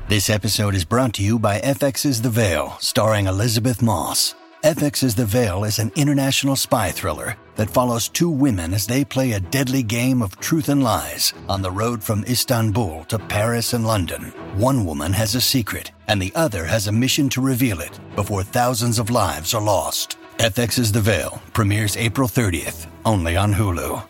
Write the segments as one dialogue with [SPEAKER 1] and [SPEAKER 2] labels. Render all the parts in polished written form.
[SPEAKER 1] This episode is brought to you by FX's The Veil, starring Elizabeth Moss. FX's The Veil is an international spy thriller that follows two women as they play a deadly game of truth and lies on the road from Istanbul to Paris and London. One woman has a secret, and the other has a mission to reveal it before thousands of lives are lost. FX's The Veil premieres April 30th, only on Hulu.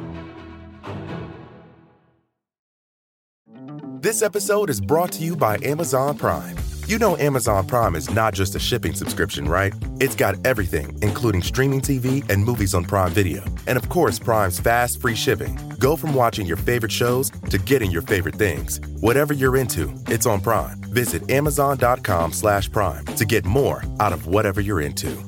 [SPEAKER 2] This episode is brought to you by Amazon Prime. You know Amazon Prime is not just a shipping subscription, right? It's got everything, including streaming TV and movies on Prime Video. And of course, Prime's fast, free shipping. Go from watching your favorite shows to getting your favorite things. Whatever you're into, it's on Prime. Visit amazon.com/Prime to get more out of whatever you're into.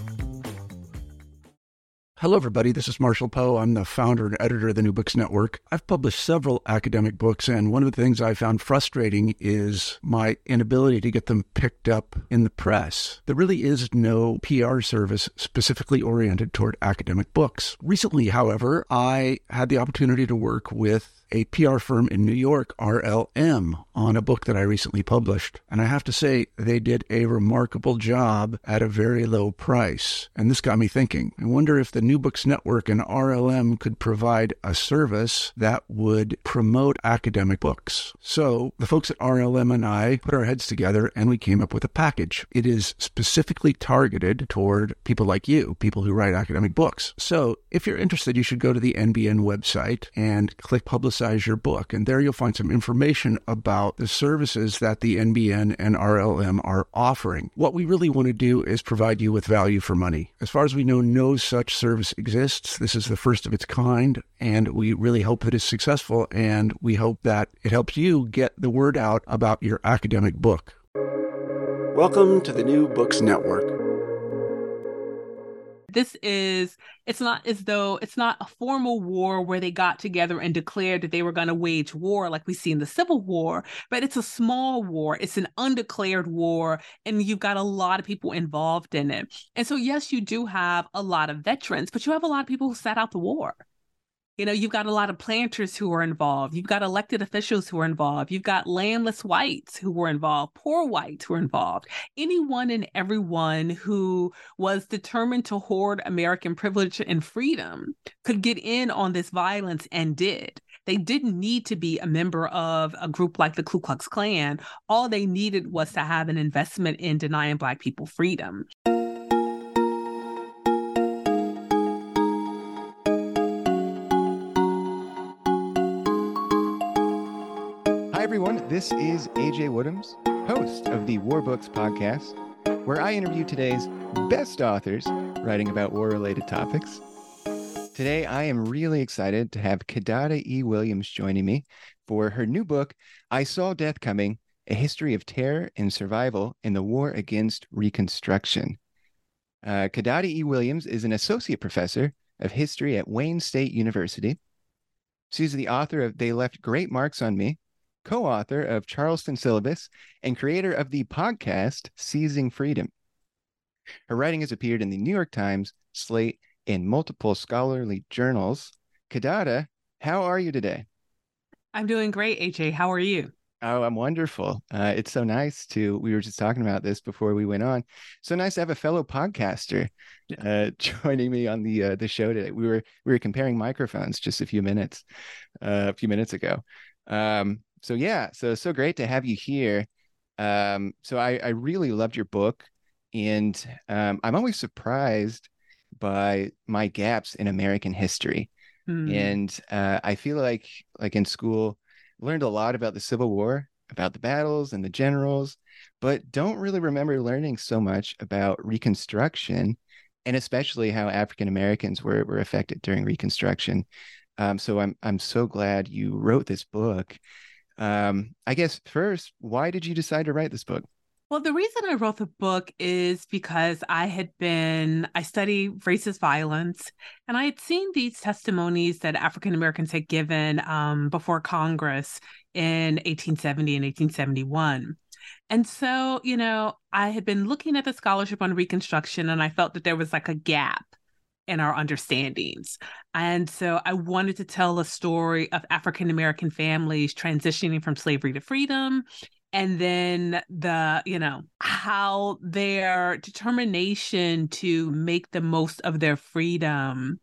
[SPEAKER 3] Hello, everybody. This is Marshall Poe. I'm the founder and editor of the New Books Network. I've published several academic books, and one of the things I found frustrating is my inability to get them picked up in the press. There really is no PR service specifically oriented toward academic books. Recently, however, I had the opportunity to work with a PR firm in New York, RLM, on a book that I recently published. And I have to say, they did a remarkable job at a very low price. And this got me thinking. I wonder if the New Books Network and RLM could provide a service that would promote academic books. So the folks at RLM and I put our heads together and we came up with a package. It is specifically targeted toward people like you, people who write academic books. So if you're interested, you should go to the NBN website and click Publicize Your Book. And there you'll find some information about the services that the NBN and RLM are offering. What we really want to do is provide you with value for money. As far as we know, no such service exists. This is the first of its kind, and we really hope it is successful, and we hope that it helps you get the word out about your academic book. Welcome to the New Books Network.
[SPEAKER 4] It's not as though it's not a formal war where they got together and declared that they were going to wage war like we see in the Civil War, but it's a small war. It's an undeclared war, and you've got a lot of people involved in it. And so, yes, you do have a lot of veterans, but you have a lot of people who sat out the war. You know, you've got a lot of planters who are involved. You've got elected officials who are involved. You've got landless whites who were involved, poor whites who were involved. Anyone and everyone who was determined to hoard American privilege and freedom could get in on this violence and did. They didn't need to be a member of a group like the Ku Klux Klan. All they needed was to have an investment in denying Black people freedom.
[SPEAKER 5] Hi, everyone. This is AJ Woodhams, host of the War Books podcast, where I interview today's best authors writing about war-related topics. Today, I am really excited to have Kidada E. Williams joining me for her new book, I Saw Death Coming, A History of Terror and Survival in the War Against Reconstruction. Kidada E. Williams is an associate professor of history at Wayne State University. She's the author of They Left Great Marks on Me, co-author of Charleston Syllabus, and creator of the podcast Seizing Freedom. Her writing has appeared in the New York Times, Slate, and multiple scholarly journals. Kidada, how are you today?
[SPEAKER 4] I'm doing great, AJ. How are you?
[SPEAKER 5] Oh, I'm wonderful. It's so nice we were just talking about this before we went on. So nice to have a fellow podcaster joining me on the show today. We were comparing microphones just a few minutes ago. So great to have you here. So I really loved your book, and I'm always surprised by my gaps in American history. And I feel like in school, learned a lot about the Civil War, about the battles and the generals, but don't really remember learning so much about Reconstruction, and especially how African Americans were affected during Reconstruction. So I'm so glad you wrote this book. I guess first, why did you decide to write this book?
[SPEAKER 4] Well, the reason I wrote the book is because I study racist violence, and I had seen these testimonies that African Americans had given before Congress in 1870 and 1871. And so, I had been looking at the scholarship on Reconstruction, and I felt that there was like a gap in our understandings. And so I wanted to tell a story of African American families transitioning from slavery to freedom, and then how their determination to make the most of their freedom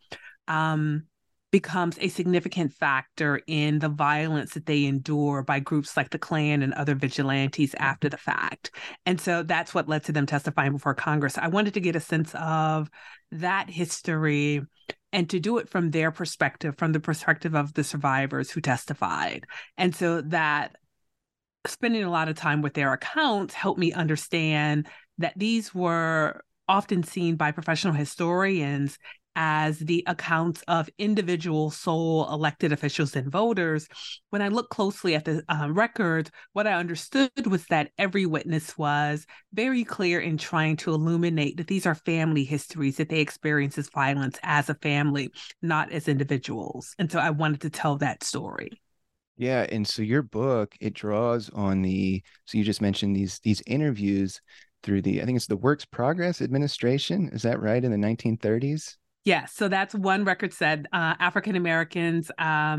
[SPEAKER 4] becomes a significant factor in the violence that they endure by groups like the Klan and other vigilantes after the fact. And so that's what led to them testifying before Congress. I wanted to get a sense of that history and to do it from their perspective, from the perspective of the survivors who testified. And so that spending a lot of time with their accounts helped me understand that these were often seen by professional historians as the accounts of individual sole elected officials and voters. When I looked closely at the records, what I understood was that every witness was very clear in trying to illuminate that these are family histories, that they experience this violence as a family, not as individuals. And so I wanted to tell that story.
[SPEAKER 5] Yeah, and so your book, it draws on so you just mentioned these interviews through I think it's the Works Progress Administration, is that right, in the 1930s?
[SPEAKER 4] Yes, so that's one record said African Americans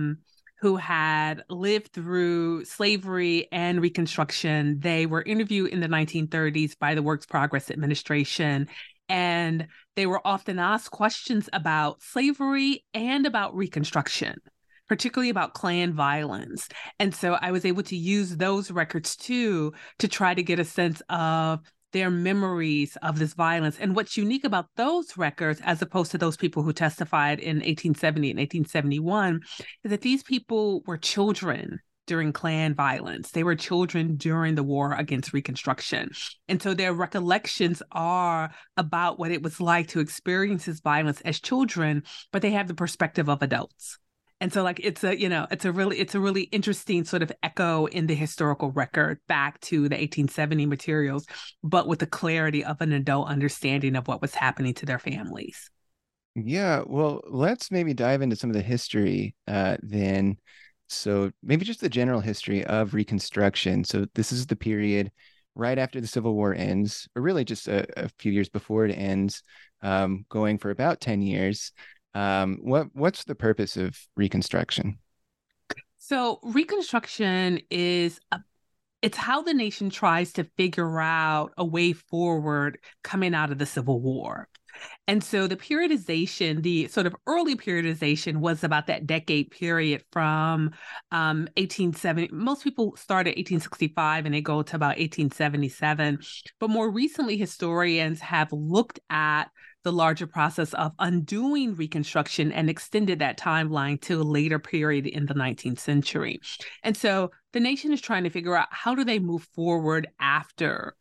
[SPEAKER 4] who had lived through slavery and Reconstruction. They were interviewed in the 1930s by the Works Progress Administration, and they were often asked questions about slavery and about Reconstruction, particularly about Klan violence. And so I was able to use those records too to try to get a sense of their memories of this violence. And what's unique about those records, as opposed to those people who testified in 1870 and 1871, is that these people were children during Klan violence. They were children during the war against Reconstruction. And so their recollections are about what it was like to experience this violence as children, but they have the perspective of adults. And so it's a really interesting sort of echo in the historical record back to the 1870 materials, but with the clarity of an adult understanding of what was happening to their families.
[SPEAKER 5] Yeah, well, let's maybe dive into some of the history then. So maybe just the general history of Reconstruction. So this is the period right after the Civil War ends, or really just a few years before it ends, going for about 10 years. What's the purpose of Reconstruction?
[SPEAKER 4] So Reconstruction it's how the nation tries to figure out a way forward coming out of the Civil War. And so the periodization, the sort of early periodization, was about that decade period from 1870. Most people start at 1865 and they go to about 1877. But more recently, historians have looked at the larger process of undoing Reconstruction and extended that timeline to a later period in the 19th century. And so the nation is trying to figure out, how do they move forward after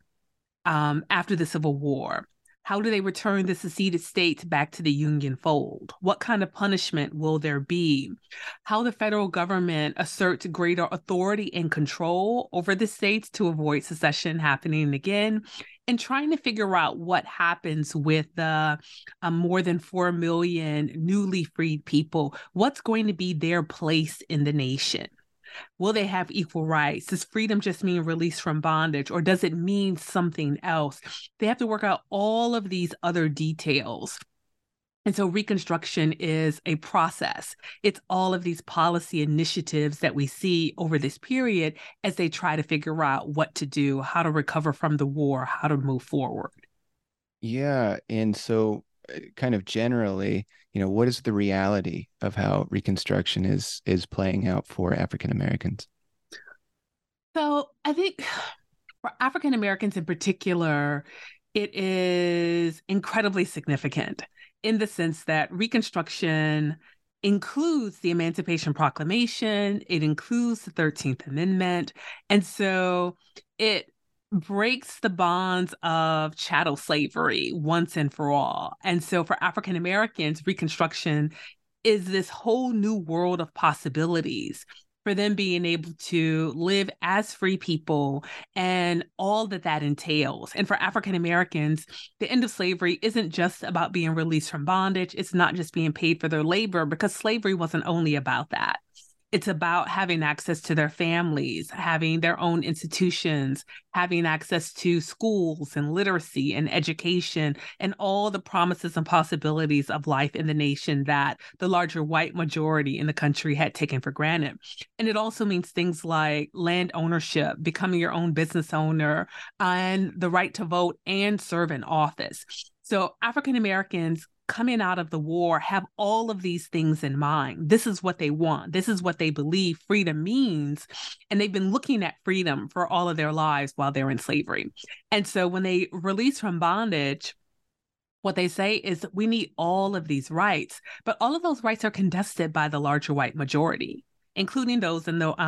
[SPEAKER 4] the Civil War? How do they return the seceded states back to the Union fold? What kind of punishment will there be? How the federal government asserts greater authority and control over the states to avoid secession happening again, and trying to figure out what happens with the more than 4 million newly freed people. What's going to be their place in the nation? Will they have equal rights? Does freedom just mean release from bondage, or does it mean something else? They have to work out all of these other details. And so Reconstruction is a process. It's all of these policy initiatives that we see over this period as they try to figure out what to do, how to recover from the war, how to move forward.
[SPEAKER 5] Yeah. And so kind of generally, what is the reality of how Reconstruction is playing out for African Americans?
[SPEAKER 4] So I think for African Americans in particular, it is incredibly significant in the sense that Reconstruction includes the Emancipation Proclamation, it includes the 13th Amendment, and so it breaks the bonds of chattel slavery once and for all. And so for African Americans, Reconstruction is this whole new world of possibilities for them being able to live as free people and all that entails. And for African Americans, the end of slavery isn't just about being released from bondage. It's not just being paid for their labor, because slavery wasn't only about that. It's about having access to their families, having their own institutions, having access to schools and literacy and education and all the promises and possibilities of life in the nation that the larger white majority in the country had taken for granted. And it also means things like land ownership, becoming your own business owner, and the right to vote and serve in office. So African Americans coming out of the war have all of these things in mind. This is what they want. This is what they believe freedom means. And they've been looking at freedom for all of their lives while they're in slavery. And so when they release from bondage, what they say is we need all of these rights, but all of those rights are contested by the larger white majority, including those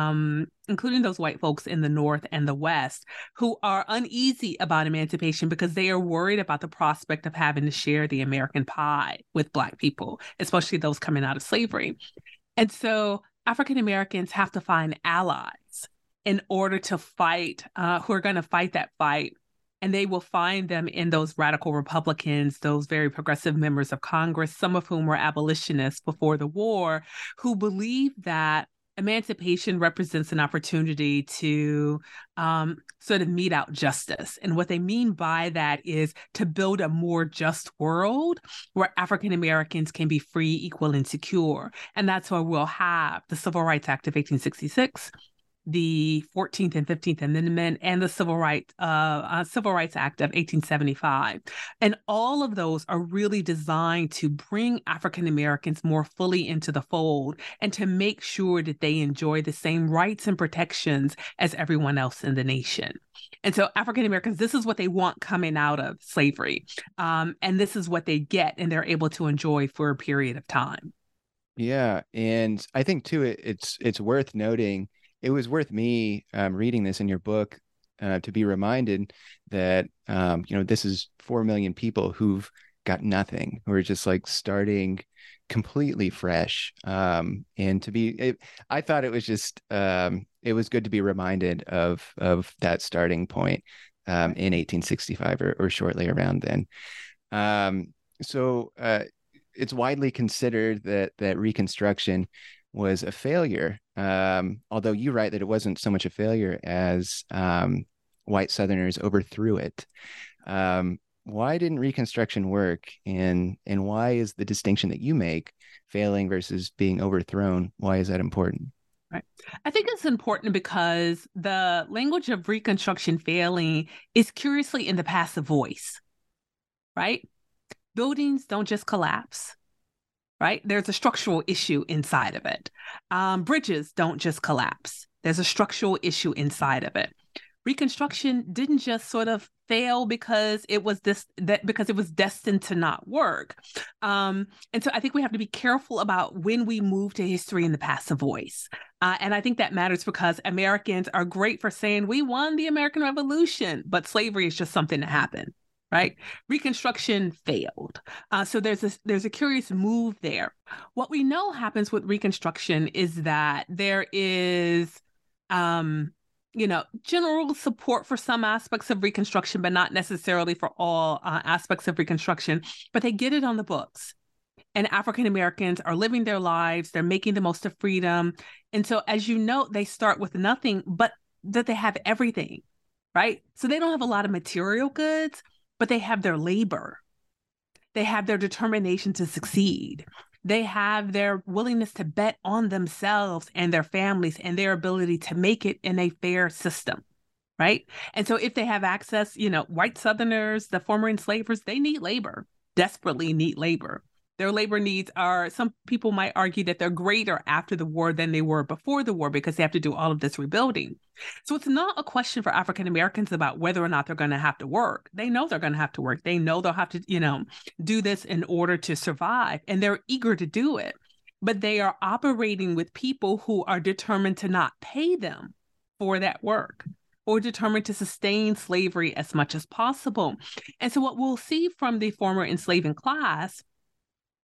[SPEAKER 4] white folks in the North and the West who are uneasy about emancipation because they are worried about the prospect of having to share the American pie with Black people, especially those coming out of slavery. And so African Americans have to find allies in order to fight, who are going to fight that fight. And they will find them in those radical Republicans, those very progressive members of Congress, some of whom were abolitionists before the war, who believe that emancipation represents an opportunity to sort of mete out justice. And what they mean by that is to build a more just world where African Americans can be free, equal, and secure. And that's why we'll have the Civil Rights Act of 1866, the 14th and 15th Amendment, and the Civil Rights Act of 1875. And all of those are really designed to bring African Americans more fully into the fold and to make sure that they enjoy the same rights and protections as everyone else in the nation. And so African Americans, this is what they want coming out of slavery. And this is what they get and they're able to enjoy for a period of time.
[SPEAKER 5] Yeah. And I think too, it's worth noting, it was worth me reading this in your book to be reminded that, this is 4 million people who've got nothing, who are just like starting completely fresh. And I thought it was just, it was good to be reminded of that starting point in 1865 or shortly around then. So it's widely considered that Reconstruction was a failure, although you write that it wasn't so much a failure as white Southerners overthrew it. Why didn't Reconstruction work, and why is the distinction that you make, failing versus being overthrown, why is that important?
[SPEAKER 4] Right. I think it's important because the language of Reconstruction failing is curiously in the passive voice, right? Buildings don't just collapse. Right? There's a structural issue inside of it. Bridges don't just collapse. There's a structural issue inside of it. Reconstruction didn't just sort of fail because it was destined to not work. And so I think we have to be careful about when we move to history in the passive voice. And I think that matters because Americans are great for saying we won the American Revolution, but slavery is just something that happened. Right? Reconstruction failed. So there's a curious move there. What we know happens with Reconstruction is that there is, general support for some aspects of Reconstruction, but not necessarily for all aspects of Reconstruction. But they get it on the books. And African Americans are living their lives. They're making the most of freedom. And so, as you know, they start with nothing, but that they have everything. Right? So they don't have a lot of material goods, but they have their labor. They have their determination to succeed. They have their willingness to bet on themselves and their families and their ability to make it in a fair system, right? And so if they have access, white Southerners, the former enslavers, they need labor, desperately need labor. Their labor needs are, some people might argue that they're greater after the war than they were before the war because they have to do all of this rebuilding. So it's not a question for African Americans about whether or not they're going to have to work. They know they're going to have to work. They know they'll have to, do this in order to survive, and they're eager to do it. But they are operating with people who are determined to not pay them for that work, or determined to sustain slavery as much as possible. And so what we'll see from the former enslaving class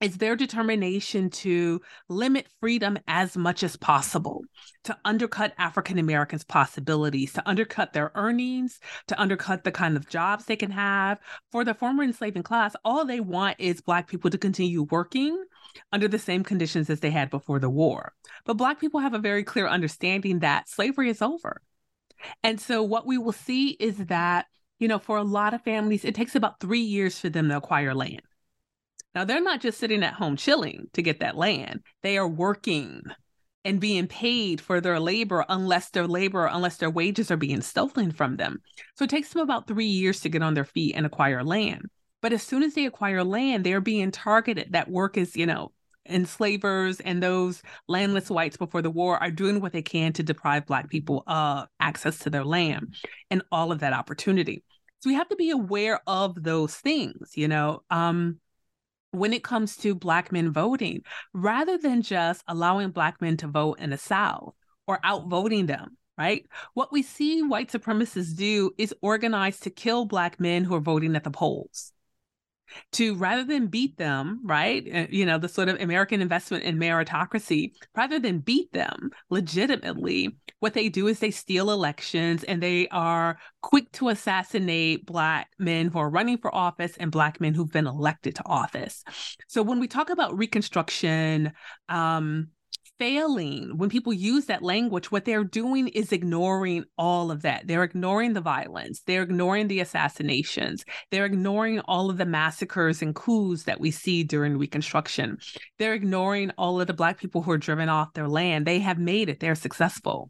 [SPEAKER 4] is their determination to limit freedom as much as possible, to undercut African Americans' possibilities, to undercut their earnings, to undercut the kind of jobs they can have. For the former enslaving class, all they want is Black people to continue working under the same conditions as they had before the war. But Black people have a very clear understanding that slavery is over. And so what we will see is that, for a lot of families, it takes about 3 years for them to acquire land. Now, they're not just sitting at home chilling to get that land. They are working and being paid for their labor unless their wages are being stolen from them. So it takes them about 3 years to get on their feet and acquire land. But as soon as they acquire land, they're being targeted. That work is, enslavers and those landless whites before the war are doing what they can to deprive Black people of access to their land and all of that opportunity. So we have to be aware of those things, when it comes to Black men voting, rather than just allowing Black men to vote in the South or outvoting them, right? What we see white supremacists do is organize to kill Black men who are voting at the polls. Rather than beat them, right? The sort of American investment in meritocracy, rather than beat them legitimately, what they do is they steal elections and they are quick to assassinate Black men who are running for office and Black men who've been elected to office. So when we talk about Reconstruction, failing, when people use that language, what they're doing is ignoring all of that. They're ignoring the violence. They're ignoring the assassinations. They're ignoring all of the massacres and coups that we see during Reconstruction. They're ignoring all of the Black people who are driven off their land. They have made it. They're successful.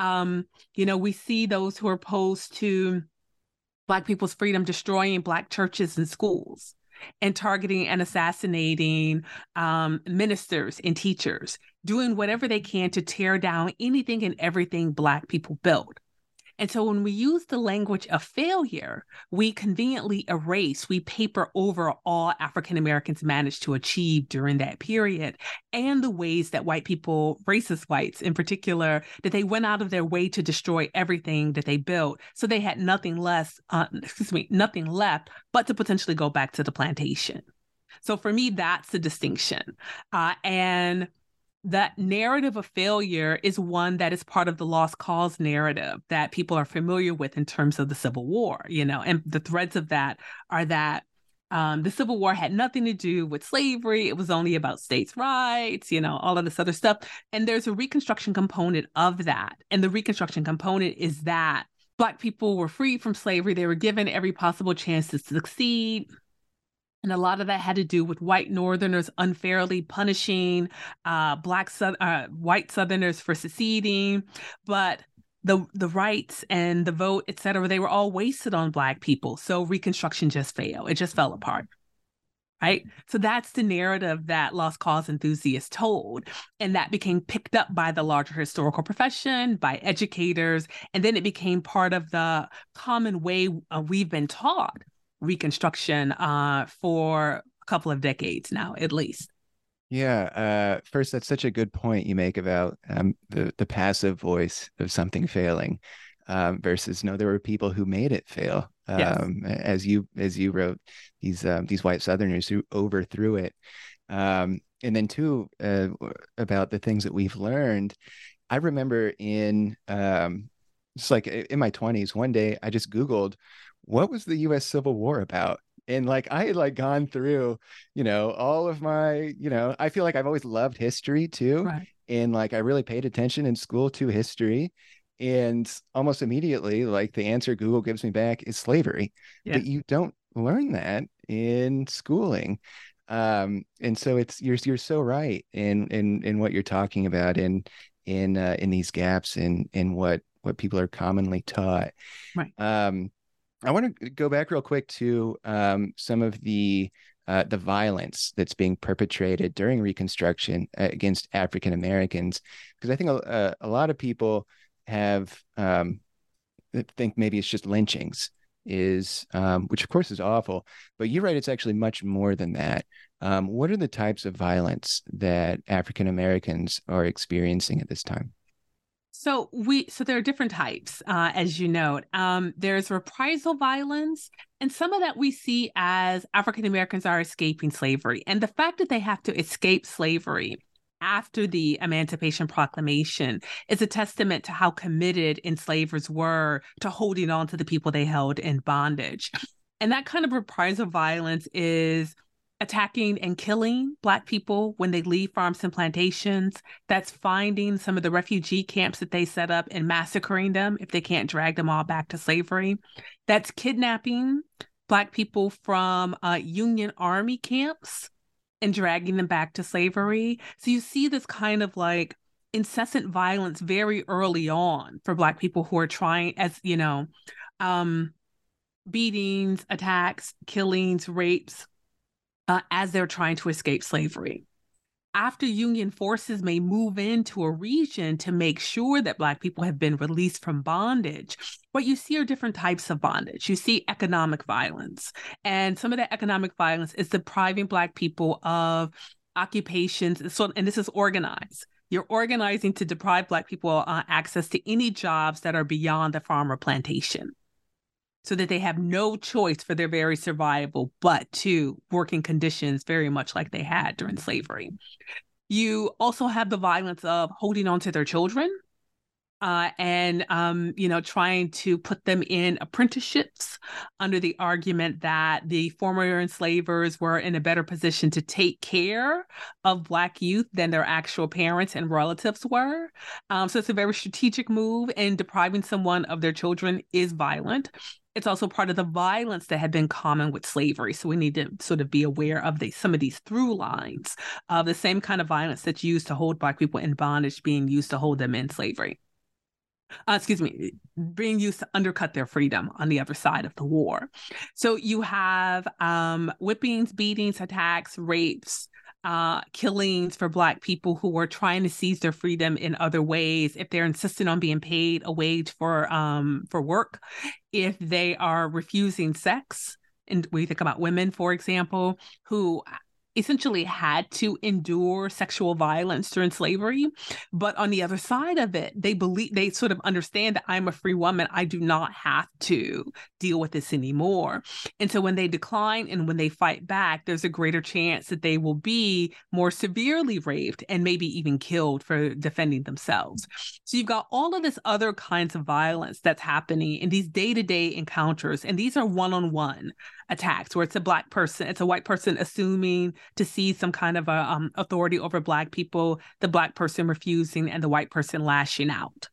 [SPEAKER 4] We see those who are opposed to Black people's freedom destroying Black churches and schools and targeting and assassinating ministers and teachers, doing whatever they can to tear down anything and everything Black people build. And so when we use the language of failure, we conveniently we paper over all African Americans managed to achieve during that period, and the ways that white people, racist whites in particular, that they went out of their way to destroy everything that they built. So they had nothing left but to potentially go back to the plantation. So for me, that's the distinction. And that narrative of failure is one that is part of the lost cause narrative that people are familiar with in terms of the Civil War, and the threads of that are that the Civil War had nothing to do with slavery. It was only about states' rights, all of this other stuff. And there's a Reconstruction component of that. And the Reconstruction component is that Black people were freed from slavery. They were given every possible chance to succeed. And a lot of that had to do with white Northerners unfairly punishing white Southerners for seceding. But the rights and the vote, et cetera, they were all wasted on Black people. So Reconstruction just failed. It just fell apart. Right? So that's the narrative that Lost Cause enthusiasts told. And that became picked up by the larger historical profession, by educators. And then it became part of the common way we've been taught Reconstruction for a couple of decades now, at least.
[SPEAKER 5] Yeah. First, that's such a good point you make about the passive voice of something failing versus no, there were people who made it fail.
[SPEAKER 4] Yes.
[SPEAKER 5] As you wrote, these white Southerners who overthrew it. And then too, about the things that we've learned. I remember just like in my 20s, one day I just Googled, what was the U.S. Civil War about? And I had gone through, all of my, I feel like I've always loved history too.
[SPEAKER 4] Right.
[SPEAKER 5] And I really paid attention in school to history. And almost immediately, the answer Google gives me back is slavery. Yeah. But you don't learn that in schooling. And so you're so right in what you're talking about in these gaps in what people are commonly taught.
[SPEAKER 4] Right.
[SPEAKER 5] I want to go back real quick to some of the violence that's being perpetrated during Reconstruction against African Americans, because I think a lot of people think maybe it's just lynchings, which of course is awful, but you're right, it's actually much more than that. What are the types of violence that African Americans are experiencing at this time?
[SPEAKER 4] So there are different types, as you note. There's reprisal violence, and some of that we see as African Americans are escaping slavery. And the fact that they have to escape slavery after the Emancipation Proclamation is a testament to how committed enslavers were to holding on to the people they held in bondage. And that kind of reprisal violence is attacking and killing Black people when they leave farms and plantations. That's finding some of the refugee camps that they set up and massacring them if they can't drag them all back to slavery. That's kidnapping Black people from Union Army camps and dragging them back to slavery. So you see this kind of like incessant violence very early on for Black people who are trying, as you know, beatings, attacks, killings, rapes, as they're trying to escape slavery. After Union forces may move into a region to make sure that Black people have been released from bondage, what you see are different types of bondage. You see economic violence, and some of that economic violence is depriving Black people of occupations. And this is organized. You're organizing to deprive Black people access to any jobs that are beyond the farm or plantation, so that they have no choice for their very survival but to working conditions very much like they had during slavery. You also have the violence of holding on to their children and trying to put them in apprenticeships under the argument that the former enslavers were in a better position to take care of Black youth than their actual parents and relatives were. So it's a very strategic move, and depriving someone of their children is violent. It's also part of the violence that had been common with slavery. So we need to sort of be aware of some of these through lines of the same kind of violence that's used to hold Black people in bondage being used to hold them in slavery. Being used to undercut their freedom on the other side of the war. So you have whippings, beatings, attacks, rapes, killings for Black people who are trying to seize their freedom in other ways. If they're insisting on being paid a wage for work, if they are refusing sex, and we think about women, for example, who essentially had to endure sexual violence during slavery. But on the other side of it, they sort of understand that I'm a free woman. I do not have to deal with this anymore. And so when they decline and when they fight back, there's a greater chance that they will be more severely raped and maybe even killed for defending themselves. So you've got all of this other kinds of violence that's happening in these day-to-day encounters. And these are one-on-one attacks where it's a Black person, it's a white person assuming to seize some kind of authority over Black people, the Black person refusing, and the white person lashing out.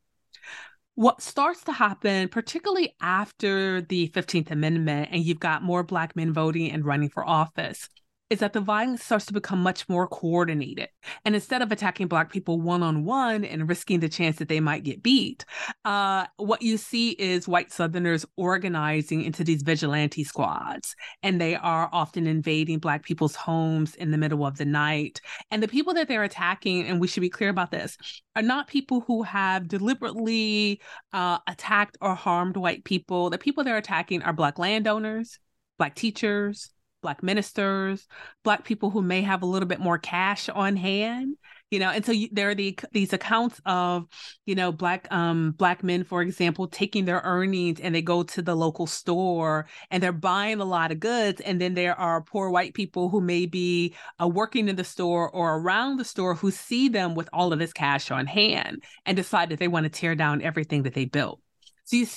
[SPEAKER 4] What starts to happen, particularly after the 15th Amendment, and you've got more Black men voting and running for office, is that the violence starts to become much more coordinated. And instead of attacking Black people one-on-one and risking the chance that they might get beat, what you see is white Southerners organizing into these vigilante squads. And they are often invading Black people's homes in the middle of the night. And the people that they're attacking, and we should be clear about this, are not people who have deliberately attacked or harmed white people. The people they're attacking are Black landowners, Black teachers, Black ministers, Black people who may have a little bit more cash on hand, and so there are these accounts of, Black men, for example, taking their earnings and they go to the local store and they're buying a lot of goods. And then there are poor white people who may be working in the store or around the store who see them with all of this cash on hand and decide that they want to tear down everything that they built. So you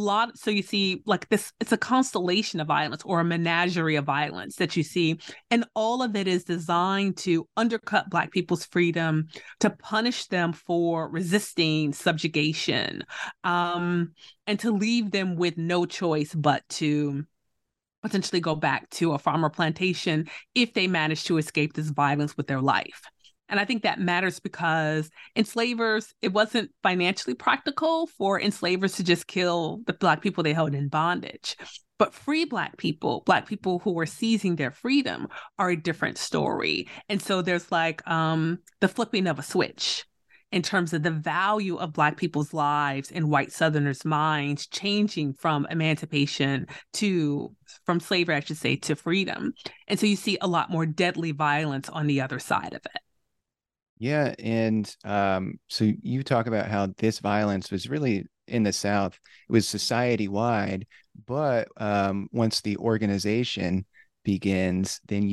[SPEAKER 4] see like this, it's a constellation of violence or a menagerie of violence that you see. And all of it is designed to undercut Black people's freedom, to punish them for resisting subjugation, and to leave them with no choice but to potentially go back to a farm or plantation if they manage to escape this violence with their life. And I think that matters because enslavers, it wasn't financially practical for enslavers to just kill the Black people they held in bondage. But free Black people who were seizing their freedom, are a different story. And so there's like the flipping of a switch in terms of the value of Black people's lives in white Southerners' minds changing from emancipation from slavery, I should say, to freedom. And so you see a lot more deadly violence on the other side of it.
[SPEAKER 5] Yeah, and so you talk about how this violence was really in the South. It was society wide, but once the organization begins, then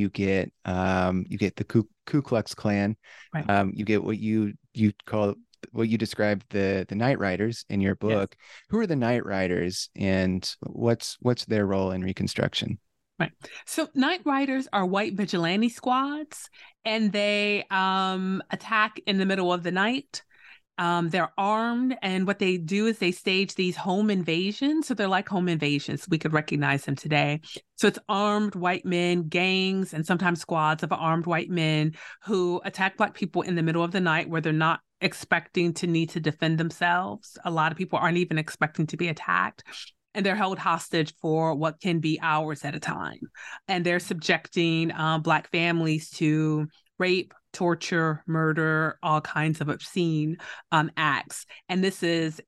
[SPEAKER 5] you get the Ku Klux Klan.
[SPEAKER 4] Right.
[SPEAKER 5] You get what you call what you described the Night Riders in your
[SPEAKER 4] Yes.
[SPEAKER 5] book. Who are the Night Riders, and what's their role in Reconstruction?
[SPEAKER 4] Right. So night riders are white vigilante squads, and they attack in the middle of the night. They're armed, and what they do is they stage these home invasions. So they're like home invasions. We could recognize them today. So it's armed white men, gangs, and sometimes squads of armed white men who attack Black people in the middle of the night where they're not expecting to need to defend themselves. A lot of people aren't even expecting to be attacked. And they're held hostage for what can be hours at a time. And they're subjecting Black families to rape, torture, murder, all kinds of obscene acts. And this is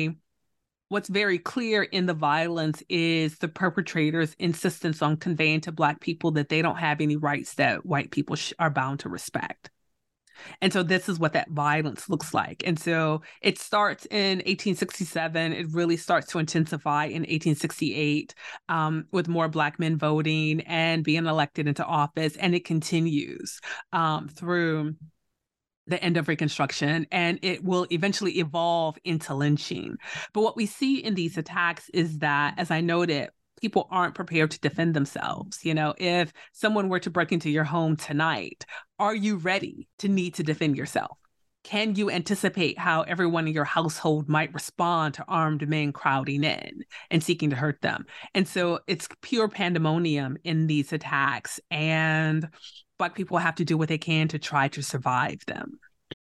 [SPEAKER 4] what's very clear in the violence is the perpetrators' insistence on conveying to Black people that they don't have any rights that white people are bound to respect. And so this is what that violence looks like. And so it starts in 1867. It really starts to intensify in 1868 with more Black men voting and being elected into office. And it continues through the end of Reconstruction, and it will eventually evolve into lynching. But what we see in these attacks is that, as I noted, people aren't prepared to defend themselves. You know, if someone were to break into your home tonight, are you ready to need to defend yourself? Can you anticipate how everyone in your household might respond to armed men crowding in and seeking to hurt them? And so it's pure pandemonium in these attacks, and Black people have to do what they can to try to survive them.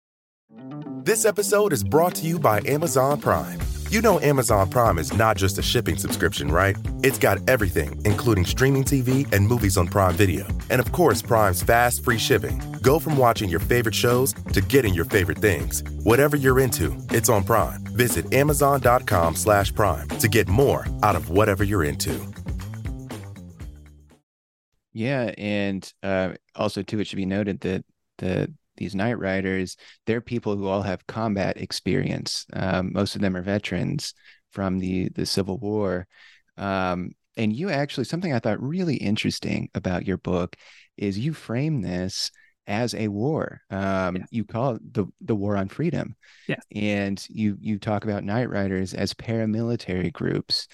[SPEAKER 2] This episode is brought to you by Amazon Prime. You know Amazon Prime is not just a shipping subscription, right? It's got everything, including streaming TV and movies on Prime Video. And of course, Prime's fast, free shipping. Go from watching your favorite shows to getting your favorite things. Whatever you're into, it's on Prime. Visit amazon.com/Prime to get more out of whatever you're into.
[SPEAKER 5] Yeah, and also too, it should be noted that these Night Riders, they're people who all have combat experience. Most of them are veterans from the Civil War. And you actually, something I thought really interesting about your book is you frame this as a war. You call it the war on freedom.
[SPEAKER 4] Yes.
[SPEAKER 5] And you talk about Night Riders as paramilitary groups.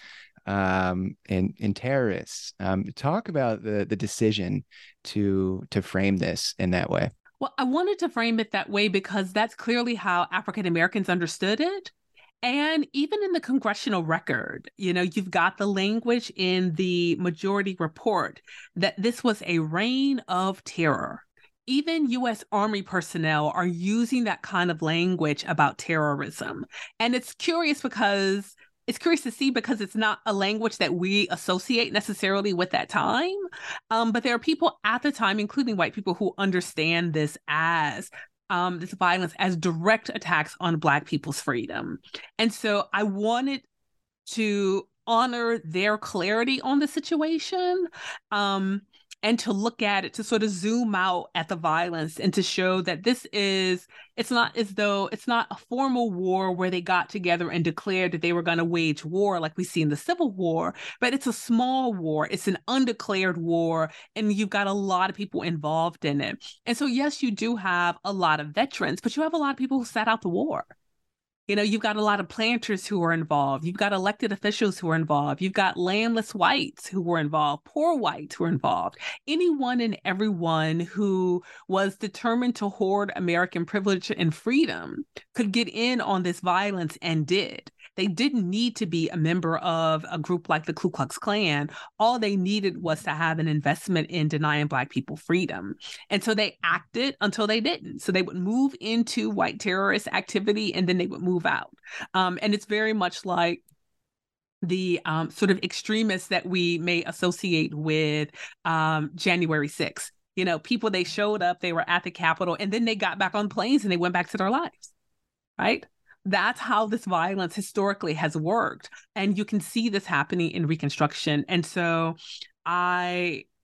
[SPEAKER 5] And terrorists. Talk about the decision to frame this in that way.
[SPEAKER 4] Well, I wanted to frame it that way because that's clearly how African Americans understood it. And even in the congressional record, you know, you've got the language in the majority report that this was a reign of terror. Even U.S. Army personnel are using that kind of language about terrorism. And it's curious to see because it's not a language that we associate necessarily with that time. But there are people at the time, including white people, who understand this as this violence as direct attacks on Black people's freedom. And so I wanted to honor their clarity on the situation. And to look at it, to sort of zoom out at the violence and to show that it's not a formal war where they got together and declared that they were going to wage war like we see in the Civil War, but it's a small war. It's an undeclared war, and you've got a lot of people involved in it. And so, yes, you do have a lot of veterans, but you have a lot of people who sat out the war. You know, you've got a lot of planters who are involved. You've got elected officials who are involved. You've got landless whites who were involved, poor whites who were involved. Anyone and everyone who was determined to hoard American privilege and freedom could get in on this violence and did. They didn't need to be a member of a group like the Ku Klux Klan. All they needed was to have an investment in denying Black people freedom. And so they acted until they didn't. So they would move into white terrorist activity and then they would move out. And it's very much like the sort of extremists that we may associate with January 6th. You know, people, they showed up, they were at the Capitol, and then they got back on planes and they went back to their lives, right? That's how this violence historically has worked. And you can see this happening in Reconstruction. And so I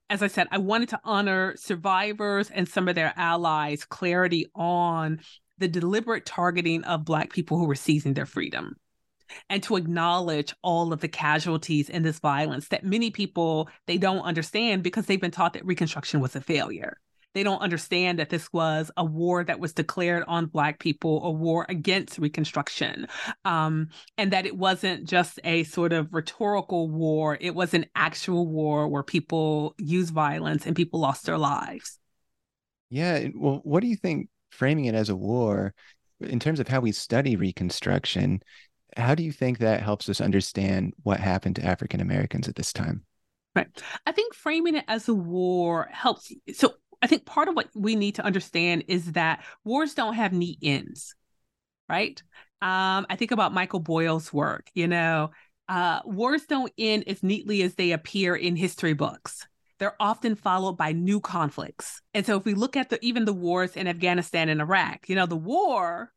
[SPEAKER 4] as I said, I wanted to honor survivors and some of their allies' clarity on the deliberate targeting of Black people who were seizing their freedom, and to acknowledge all of the casualties in this violence that many people, they don't understand because they've been taught that Reconstruction was a failure. They don't understand that this was a war that was declared on Black people, a war against Reconstruction, and that it wasn't just a sort of rhetorical war. It was an actual war where people used violence and people lost their lives.
[SPEAKER 5] Yeah. Well, what do you think, framing it as a war, in terms of how we study Reconstruction, how do you think that helps us understand what happened to African Americans at this time?
[SPEAKER 4] Right. I think framing it as a war helps. So I think part of what we need to understand is that wars don't have neat ends, right? I think about Michael Boyle's work, wars don't end as neatly as they appear in history books. They're often followed by new conflicts. And so if we look at even the wars in Afghanistan and Iraq, the wars,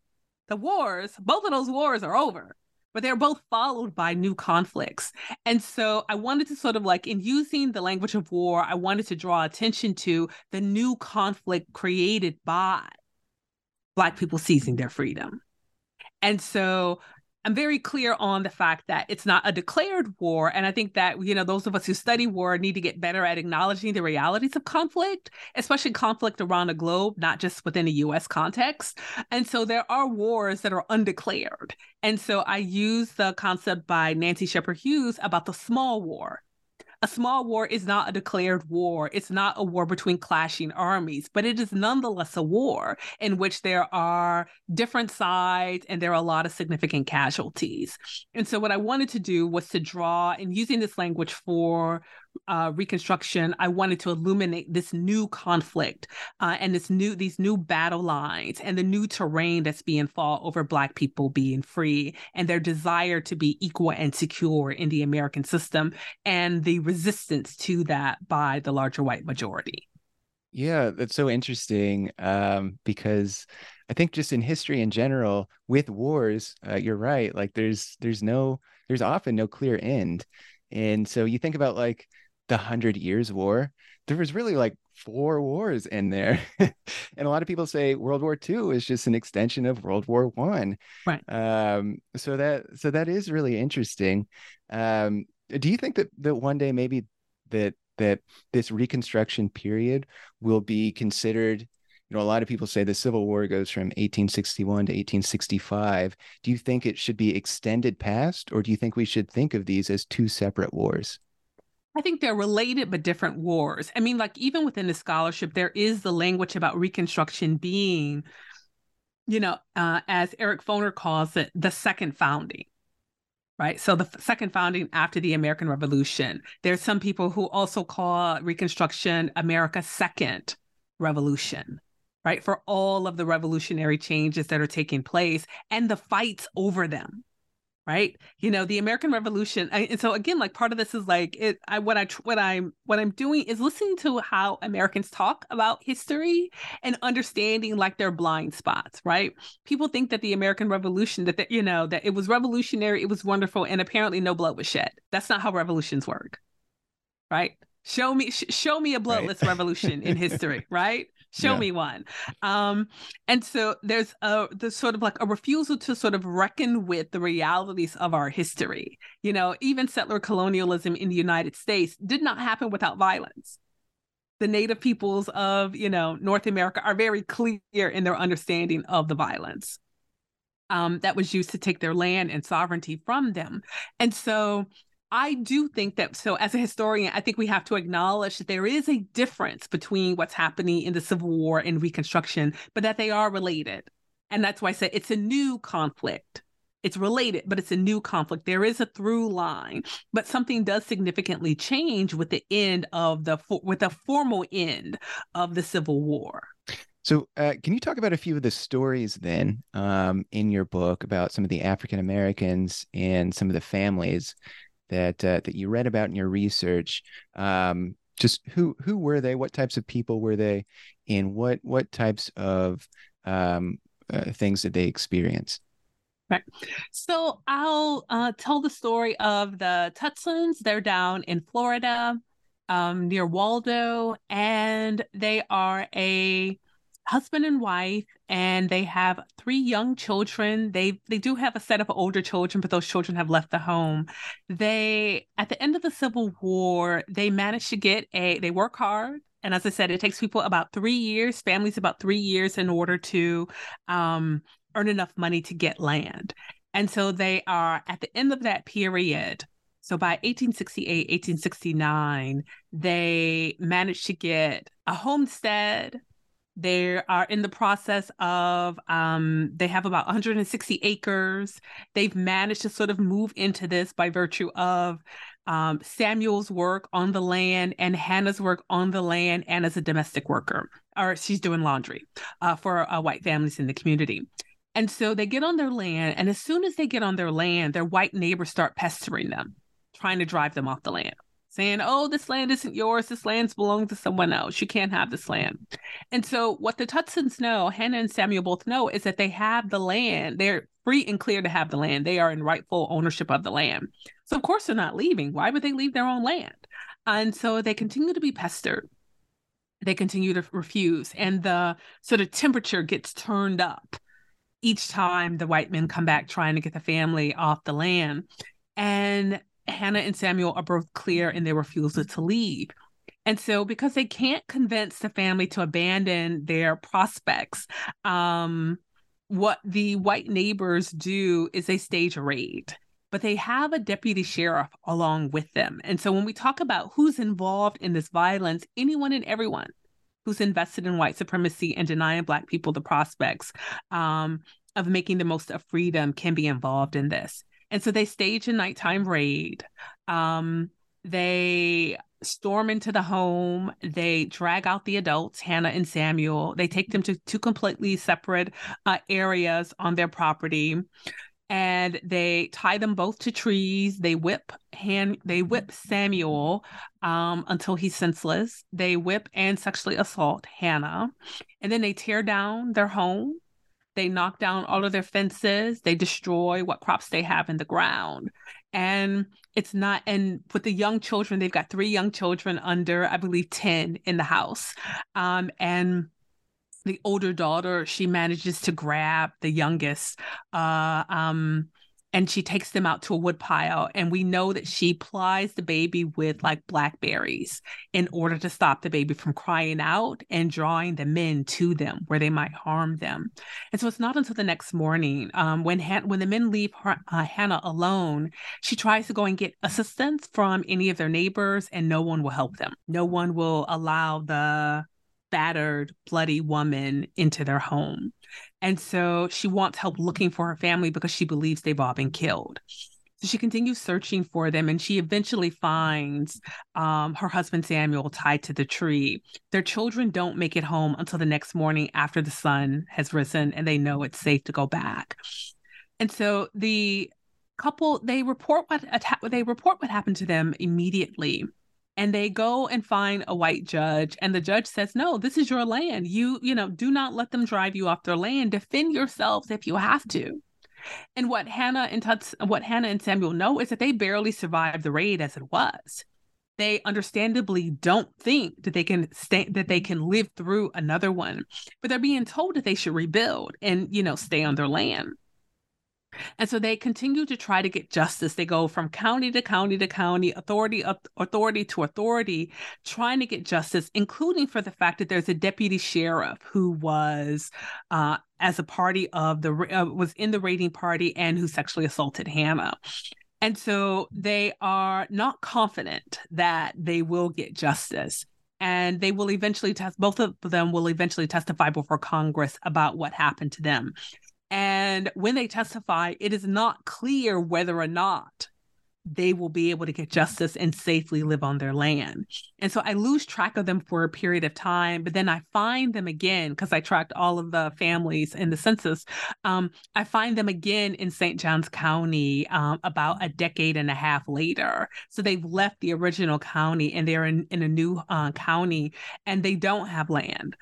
[SPEAKER 4] both of those wars are over, but they're both followed by new conflicts. And so I wanted to sort of in using the language of war, I wanted to draw attention to the new conflict created by Black people seizing their freedom. And so I'm very clear on the fact that it's not a declared war. And I think that, those of us who study war need to get better at acknowledging the realities of conflict, especially conflict around the globe, not just within a US context. And so there are wars that are undeclared. And so I use the concept by Nancy Shepherd Hughes about the small war. A small war is not a declared war. It's not a war between clashing armies, but it is nonetheless a war in which there are different sides and there are a lot of significant casualties. And so what I wanted to do was to draw, and using this language for Reconstruction, I wanted to illuminate this new conflict and these new battle lines and the new terrain that's being fought over Black people being free and their desire to be equal and secure in the American system and the resistance to that by the larger white majority.
[SPEAKER 5] Yeah, that's so interesting because I think just in history in general, with wars, you're right. There's often no clear end. And so you think about the 100 Years' War, there was really 4 wars in there. And a lot of people say World War II is just an extension of World War I.
[SPEAKER 4] Right.
[SPEAKER 5] So that is really interesting. Do you think that one day maybe that this Reconstruction period will be considered, a lot of people say the Civil War goes from 1861 to 1865. Do you think it should be extended past, or do you think we should think of these as 2 separate wars?
[SPEAKER 4] I think they're related but different wars. I mean, even within the scholarship, there is the language about Reconstruction being, as Eric Foner calls it, the second founding. Right. So the second founding after the American Revolution. There's some people who also call Reconstruction America's second revolution, right? For all of the revolutionary changes that are taking place and the fights over them. Right. The American Revolution. And so again, part of this is what I'm doing is listening to how Americans talk about history and understanding their blind spots. Right. People think that the American Revolution, that it was revolutionary, it was wonderful, and apparently no blood was shed. That's not how revolutions work. Right. Show me a bloodless revolution in history. Right. Show me one. And so there's sort of a refusal to sort of reckon with the realities of our history. Even settler colonialism in the United States did not happen without violence. The native peoples of, North America are very clear in their understanding of the violence that was used to take their land and sovereignty from them. And so I do think that, so as a historian, I think we have to acknowledge that there is a difference between what's happening in the Civil War and Reconstruction, but that they are related. And that's why I say it's a new conflict. It's related, but it's a new conflict. There is a through line, but something does significantly change with the formal end of the Civil War.
[SPEAKER 5] So can you talk about a few of the stories then in your book about some of the African Americans and some of the families that you read about in your research? Just who were they? What types of people were they? And what types of things did they experience?
[SPEAKER 4] Right. So I'll tell the story of the Tutsons. They're down in Florida. near Waldo, and they are a husband and wife, and they have 3 young children. They do have a set of older children, but those children have left the home. They, at the end of the Civil War, they managed to they work hard. And as I said, it takes people about 3 years, families about 3 years in order to earn enough money to get land. And so they are at the end of that period. So by 1868, 1869, they managed to get a homestead. They are in the process of, they have about 160 acres. They've managed to sort of move into this by virtue of Samuel's work on the land and Hannah's work on the land and as a domestic worker, or she's doing laundry for white families in the community. And so they get on their land, and as soon as they get on their land, their white neighbors start pestering them, trying to drive them off the land, saying, oh, this land isn't yours. This land belongs to someone else. You can't have this land. And so what the Tutsons know, Hannah and Samuel both know, is that they have the land. They're free and clear to have the land. They are in rightful ownership of the land. So of course they're not leaving. Why would they leave their own land? And so they continue to be pestered. They continue to refuse. And the sort of temperature gets turned up each time the white men come back trying to get the family off the land. And Hannah and Samuel are both clear in their refusal to leave. And so because they can't convince the family to abandon their prospects, what the white neighbors do is they stage a raid, but they have a deputy sheriff along with them. And so when we talk about who's involved in this violence, anyone and everyone who's invested in white supremacy and denying Black people the prospects of making the most of freedom can be involved in this. And so they stage a nighttime raid. They storm into the home. They drag out the adults, Hannah and Samuel. They take them to 2 completely separate areas on their property, and they tie them both to trees. They whip Samuel until he's senseless. They whip and sexually assault Hannah, and then they tear down their home. They knock down all of their fences. They destroy what crops they have in the ground. And with the young children, they've got 3 young children under, I believe, 10 in the house. And the older daughter, she manages to grab the youngest, and she takes them out to a wood pile. And we know that she plies the baby with like blackberries in order to stop the baby from crying out and drawing the men to them where they might harm them. And so it's not until the next morning when the men leave Hannah alone, she tries to go and get assistance from any of their neighbors, and no one will help them. No one will allow the battered, bloody woman into their home. And so she wants help looking for her family because she believes they've all been killed. So she continues searching for them, and she eventually finds her husband Samuel tied to the tree. Their children don't make it home until the next morning after the sun has risen and they know it's safe to go back. And so the couple, they report what happened to them immediately. And they go and find a white judge, and the judge says, no, this is your land. You do not let them drive you off their land. Defend yourselves if you have to. And what Hannah and Samuel know is that they barely survived the raid as it was. They understandably don't think that they can live through another one, but they're being told that they should rebuild and, stay on their land. And so they continue to try to get justice. They go from county to county to county, authority to authority, trying to get justice, including for the fact that there's a deputy sheriff who was, as a party of was in the raiding party and who sexually assaulted Hannah. And so they are not confident that they will get justice. And they will eventually both of them will eventually testify before Congress about what happened to them. And when they testify, it is not clear whether or not they will be able to get justice and safely live on their land. And so I lose track of them for a period of time, but then I find them again, because I tracked all of the families in the census. I find them again in St. Johns County about a decade and a half later. So they've left the original county and they're in a new county, and they don't have land.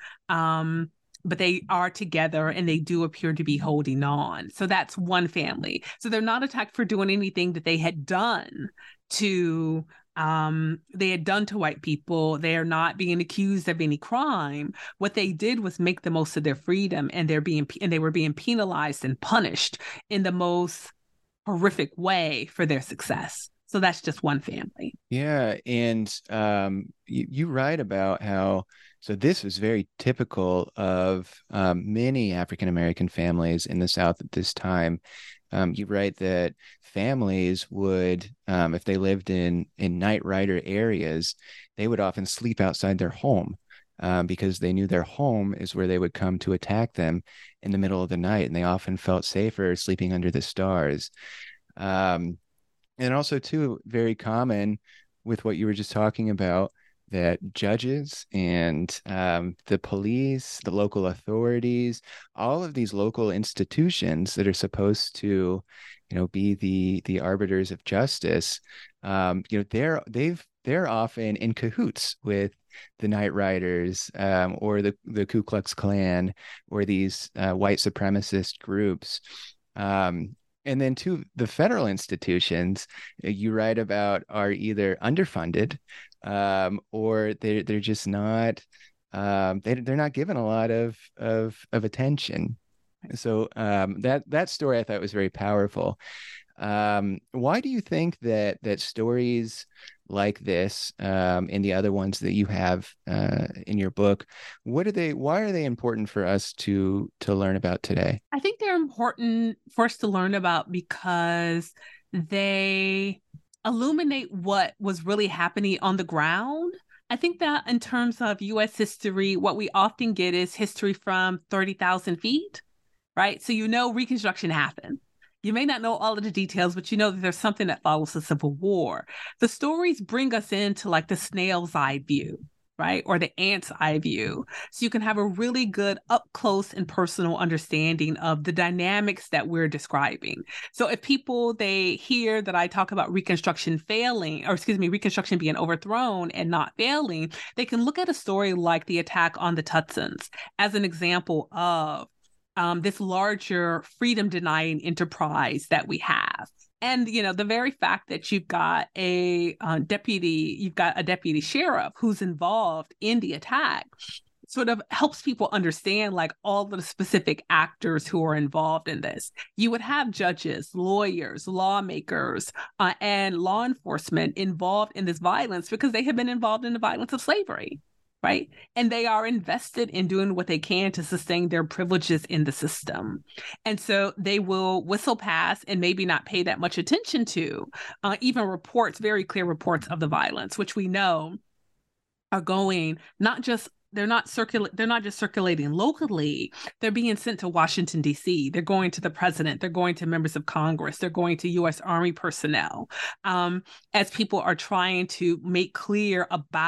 [SPEAKER 4] But they are together and they do appear to be holding on. So that's one family. So they're not attacked for doing anything that they had done to they had done to white people. They are not being accused of any crime. What they did was make the most of their freedom, and they were being penalized and punished in the most horrific way for their success. So that's just one family.
[SPEAKER 5] Yeah. And you write about how, so this was very typical of many African-American families in the South at this time. You write that families would, if they lived in night rider areas, they would often sleep outside their home because they knew their home is where they would come to attack them in the middle of the night. And they often felt safer sleeping under the stars. And also, too, very common with what you were just talking about, that judges and the police, the local authorities, all of these local institutions that are supposed to, be the arbiters of justice, they're often in cahoots with the Night Riders or the Ku Klux Klan or these white supremacist groups. And then too, the federal institutions you write about are either underfunded or they're just not they're not given a lot of attention. So that story I thought was very powerful. Why do you think that stories like this and the other ones that you have in your book, why are they important for us to learn about today?
[SPEAKER 4] I think they're important for us to learn about because they illuminate what was really happening on the ground. I think that in terms of U.S. history, what we often get is history from 30,000 feet, right? So Reconstruction happened. You may not know all of the details, but that there's something that follows the Civil War. The stories bring us into like the snail's eye view, right? Or the ant's eye view. So you can have a really good up close and personal understanding of the dynamics that we're describing. So if they hear that I talk about Reconstruction Reconstruction being overthrown and not failing, they can look at a story like the attack on the Tutsons as an example of this larger freedom denying enterprise that we have. And, the very fact that you've got a deputy sheriff who's involved in the attack sort of helps people understand like all the specific actors who are involved in this. You would have judges, lawyers, lawmakers, and law enforcement involved in this violence because they have been involved in the violence of slavery. Right. And they are invested in doing what they can to sustain their privileges in the system. And so they will whistle past and maybe not pay that much attention to even very clear reports of the violence, which we know are going they're not just circulating locally. They're being sent to Washington, D.C. They're going to the president. They're going to members of Congress. They're going to U.S. Army personnel as people are trying to make clear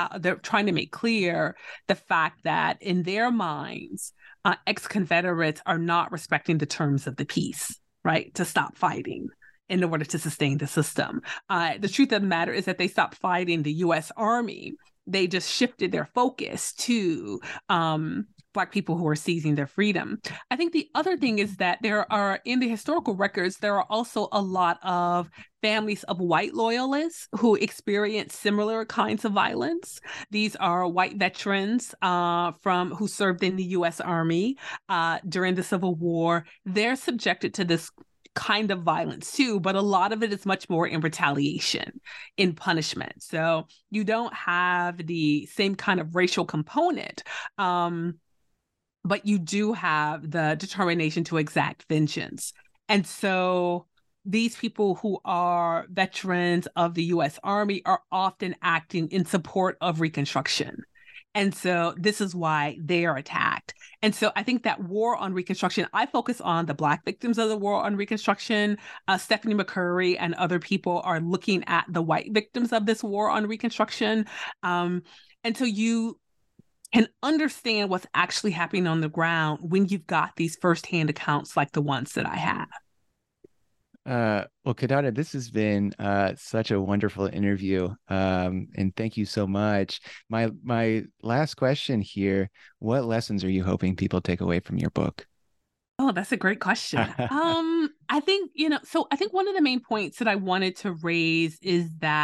[SPEAKER 4] the fact that in their minds, ex-Confederates are not respecting the terms of the peace, right, to stop fighting in order to sustain the system. The truth of the matter is that they stopped fighting the U.S. Army. They just shifted their focus to Black people who are seizing their freedom. I think the other thing is that in the historical records, there are also a lot of families of white loyalists who experience similar kinds of violence. These are white veterans who served in the U.S. Army during the Civil War. They're subjected to this kind of violence too, but a lot of it is much more in retaliation, in punishment. So you don't have the same kind of racial component, but you do have the determination to exact vengeance. And so these people who are veterans of the U.S. Army are often acting in support of Reconstruction. And so this is why they are attacked. And so I think that war on Reconstruction, I focus on the Black victims of the war on Reconstruction. Stephanie McCurry and other people are looking at the white victims of this war on Reconstruction. And so you can understand what's actually happening on the ground when you've got these firsthand accounts like the ones that I have.
[SPEAKER 5] Well, Kidada, this has been such a wonderful interview, and thank you so much. My last question here: what lessons are you hoping people take away from your book?
[SPEAKER 4] Oh, that's a great question. I think one of the main points that I wanted to raise is that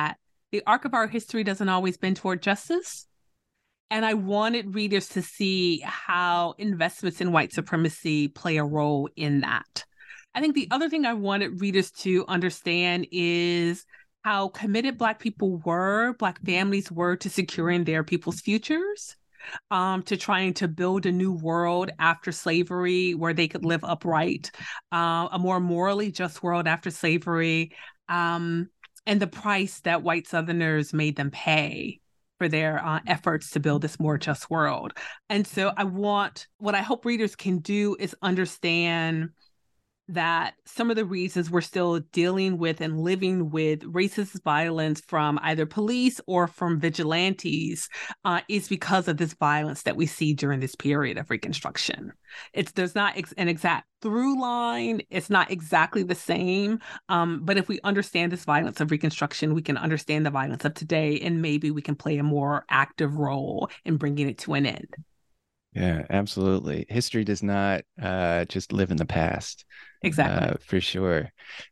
[SPEAKER 4] the arc of our history doesn't always bend toward justice. And I wanted readers to see how investments in white supremacy play a role in that. I think the other thing I wanted readers to understand is how committed Black people were, Black families were to securing their people's futures, to trying to build a new world after slavery where they could live upright, a more morally just world after slavery, and the price that white Southerners made them pay for their efforts to build this more just world. And so what I hope readers can do is understand that some of the reasons we're still dealing with and living with racist violence from either police or from vigilantes is because of this violence that we see during this period of Reconstruction. There's not an exact through line. It's not exactly the same. But if we understand this violence of Reconstruction, we can understand the violence of today, and maybe we can play a more active role in bringing it to an end.
[SPEAKER 5] Yeah, absolutely. History does not just live in the past.
[SPEAKER 4] Exactly.
[SPEAKER 5] For sure.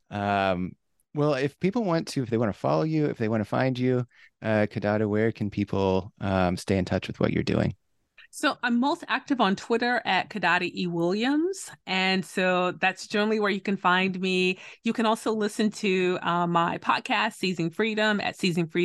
[SPEAKER 5] Well, if they want to follow you, if they want to find you, Kidada, where can people stay in touch with what you're doing?
[SPEAKER 4] So I'm most active on Twitter at Kidada E. Williams. And so that's generally where you can find me. You can also listen to my podcast, Seizing Freedom, at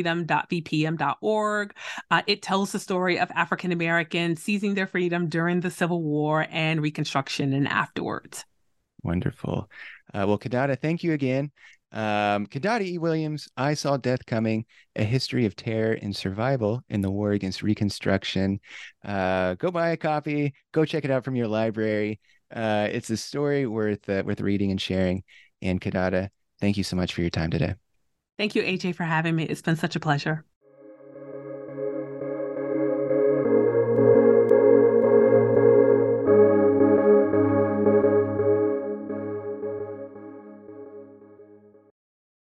[SPEAKER 4] seizingfreedom.bpm.org. It tells the story of African Americans seizing their freedom during the Civil War and Reconstruction and afterwards.
[SPEAKER 5] Wonderful. Well, Kidada, thank you again. Kidada E. Williams, I Saw Death Coming, A History of Terror and Survival in the War Against Reconstruction. Go buy a copy. Go check it out from your library. It's a story worth reading and sharing. And Kidada, thank you so much for your time today.
[SPEAKER 4] Thank you, AJ, for having me. It's been such a pleasure.